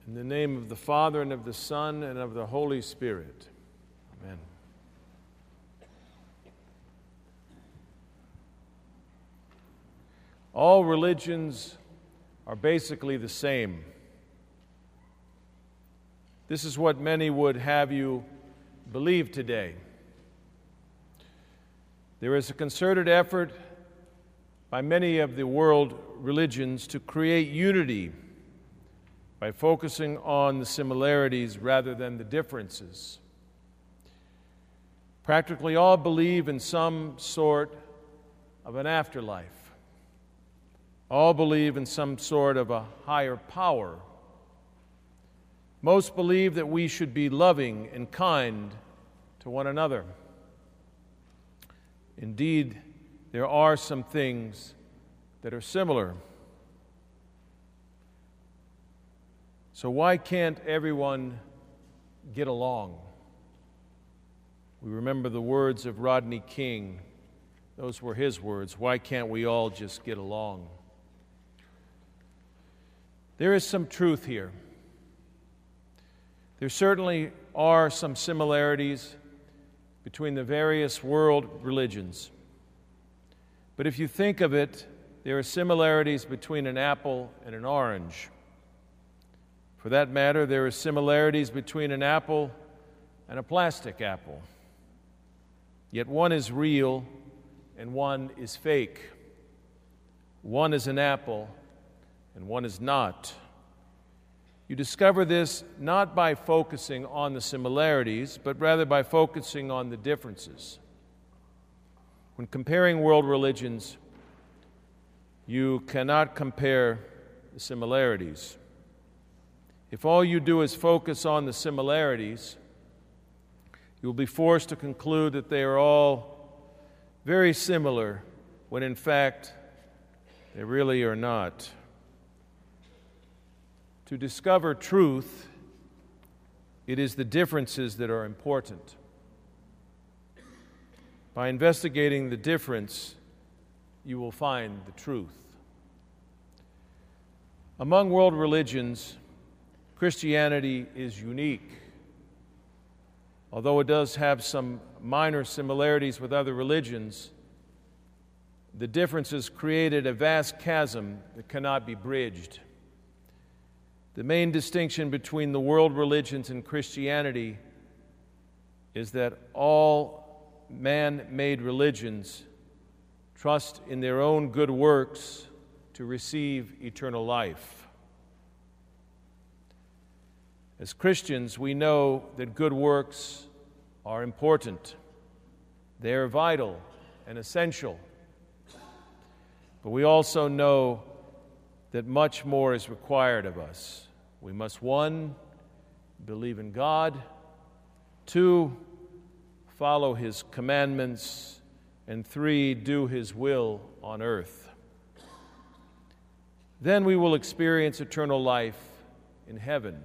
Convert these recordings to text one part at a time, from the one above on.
In the name of the Father, and of the Son, and of the Holy Spirit. Amen. All religions are basically the same. This is what many would have you believe today. There is a concerted effort by many of the world religions to create unity by focusing on the similarities rather than the differences. Practically all believe in some sort of an afterlife. All believe in some sort of a higher power. Most believe that we should be loving and kind to one another. Indeed, there are some things that are similar. So why can't everyone get along? We remember the words of Rodney King. Those were his words. Why can't we all just get along? There is some truth here. There certainly are some similarities between the various world religions. But if you think of it, there are similarities between an apple and an orange. For that matter, there are similarities between an apple and a plastic apple. Yet one is real and one is fake. One is an apple and one is not. You discover this not by focusing on the similarities, but rather by focusing on the differences. When comparing world religions, you cannot compare the similarities. If all you do is focus on the similarities, you will be forced to conclude that they are all very similar, when in fact they really are not. To discover truth, it is the differences that are important. By investigating the difference, you will find the truth. Among world religions, Christianity is unique. Although it does have some minor similarities with other religions, the differences created a vast chasm that cannot be bridged. The main distinction between the world religions and Christianity is that all man-made religions trust in their own good works to receive eternal life. As Christians, we know that good works are important. They are vital and essential. But we also know that much more is required of us. We must, 1, believe in God, 2, follow His commandments, and 3, do His will on earth. Then we will experience eternal life in heaven.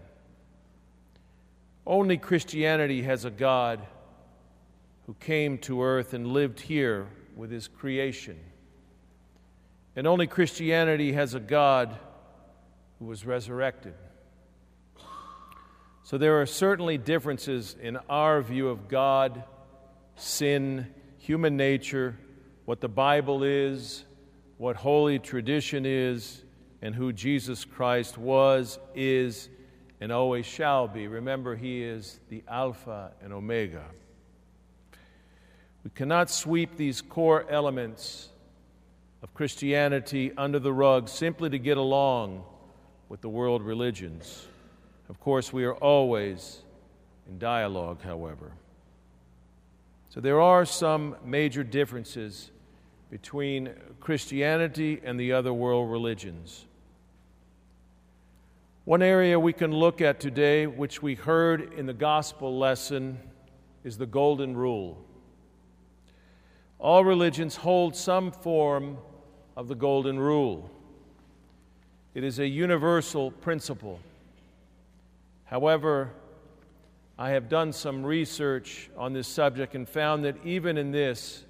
Only Christianity has a God who came to earth and lived here with His creation. And only Christianity has a God who was resurrected. So there are certainly differences in our view of God, sin, human nature, what the Bible is, what holy tradition is, and who Jesus Christ was, is, and always shall be. Remember, He is the Alpha and Omega. We cannot sweep these core elements of Christianity under the rug simply to get along with the world religions. Of course, we are always in dialogue, however. So there are some major differences between Christianity and the other world religions. One area we can look at today, which we heard in the gospel lesson, is the Golden Rule. All religions hold some form of the Golden Rule. It is a universal principle. However, I have done some research on this subject and found that even in this,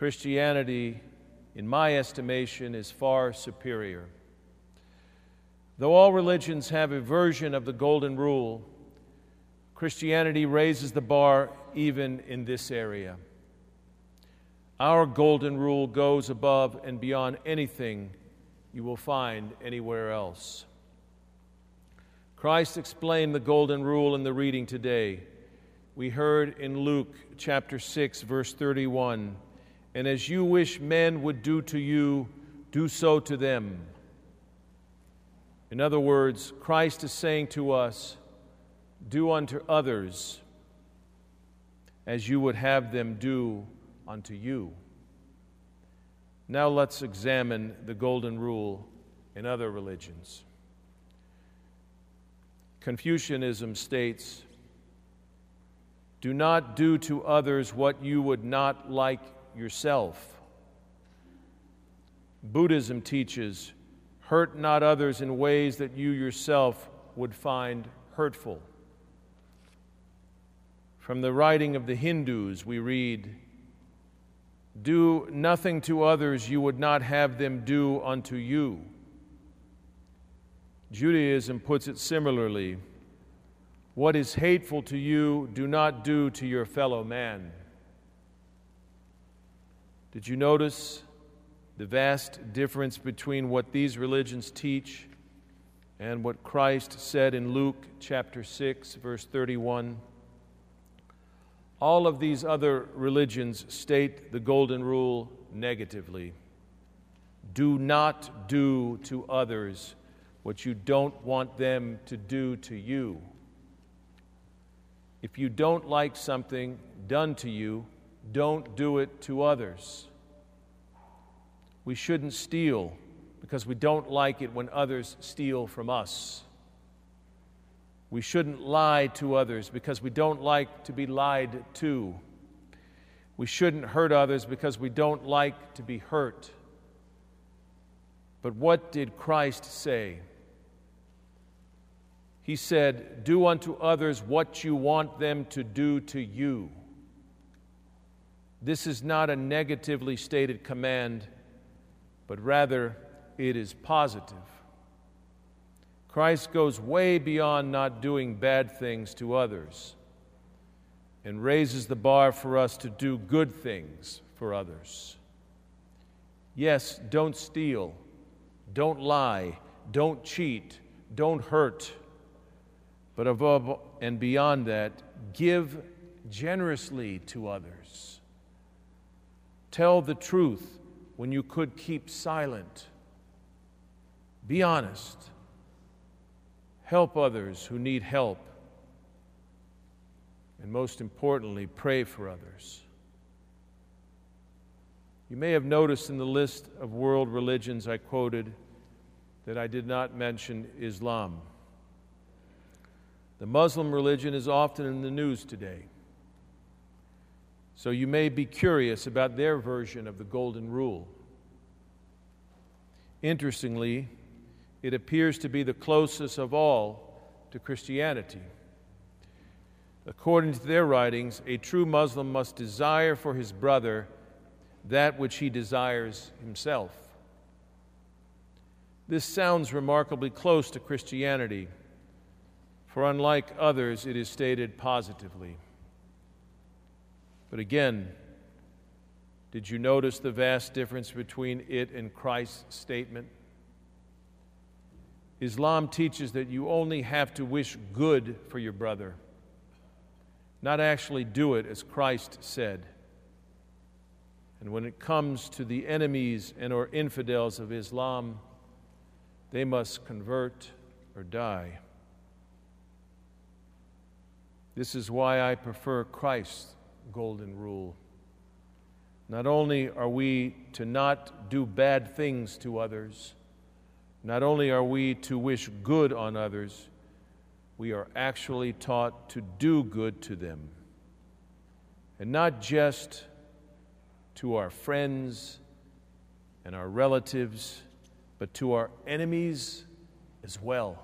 Christianity, in my estimation, is far superior. Though all religions have a version of the Golden Rule, Christianity raises the bar even in this area. Our Golden Rule goes above and beyond anything you will find anywhere else. Christ explained the Golden Rule in the reading today. We heard in Luke chapter 6, verse 31, "And as you wish men would do to you, do so to them." In other words, Christ is saying to us, do unto others as you would have them do unto you. Now let's examine the Golden Rule in other religions. Confucianism states, "Do not do to others what you would not like yourself." Buddhism teaches, "Hurt not others in ways that you yourself would find hurtful." From the writing of the Hindus, we read, "Do nothing to others you would not have them do unto you." Judaism puts it similarly, "What is hateful to you, do not do to your fellow man." Did you notice the vast difference between what these religions teach and what Christ said in Luke chapter 6, verse 31? All of these other religions state the Golden Rule negatively. Do not do to others what you don't want them to do to you. If you don't like something done to you, don't do it to others. We shouldn't steal because we don't like it when others steal from us. We shouldn't lie to others because we don't like to be lied to. We shouldn't hurt others because we don't like to be hurt. But what did Christ say? He said, "Do unto others what you want them to do to you." This is not a negatively stated command, but rather it is positive. Christ goes way beyond not doing bad things to others and raises the bar for us to do good things for others. Yes, don't steal, don't lie, don't cheat, don't hurt. But above and beyond that, give generously to others. Tell the truth when you could keep silent. Be honest. Help others who need help. And most importantly, pray for others. You may have noticed in the list of world religions I quoted that I did not mention Islam. The Muslim religion is often in the news today. So you may be curious about their version of the Golden Rule. Interestingly, it appears to be the closest of all to Christianity. According to their writings, a true Muslim must desire for his brother that which he desires himself. This sounds remarkably close to Christianity, for unlike others, it is stated positively. But again, did you notice the vast difference between it and Christ's statement? Islam teaches that you only have to wish good for your brother, not actually do it as Christ said. And when it comes to the enemies and or infidels of Islam, they must convert or die. This is why I prefer Christ's Golden Rule. Not only are we to not do bad things to others, not only are we to wish good on others, we are actually taught to do good to them. And not just to our friends and our relatives, but to our enemies as well.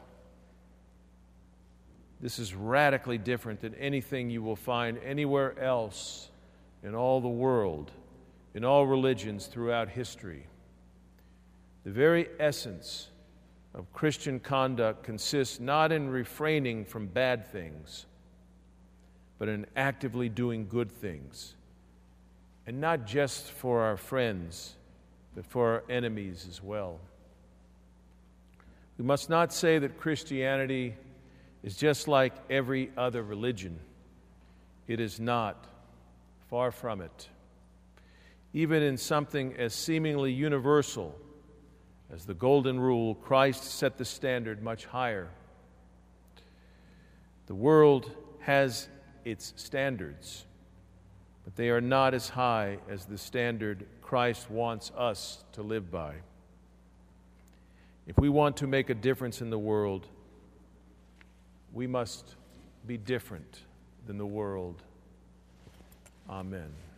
This is radically different than anything you will find anywhere else in all the world, in all religions throughout history. The very essence of Christian conduct consists not in refraining from bad things, but in actively doing good things. And not just for our friends, but for our enemies as well. We must not say that Christianity is just like every other religion. It is not. Far from it. Even in something as seemingly universal as the Golden Rule, Christ set the standard much higher. The world has its standards, but they are not as high as the standard Christ wants us to live by. If we want to make a difference in the world, we must be different than the world. Amen.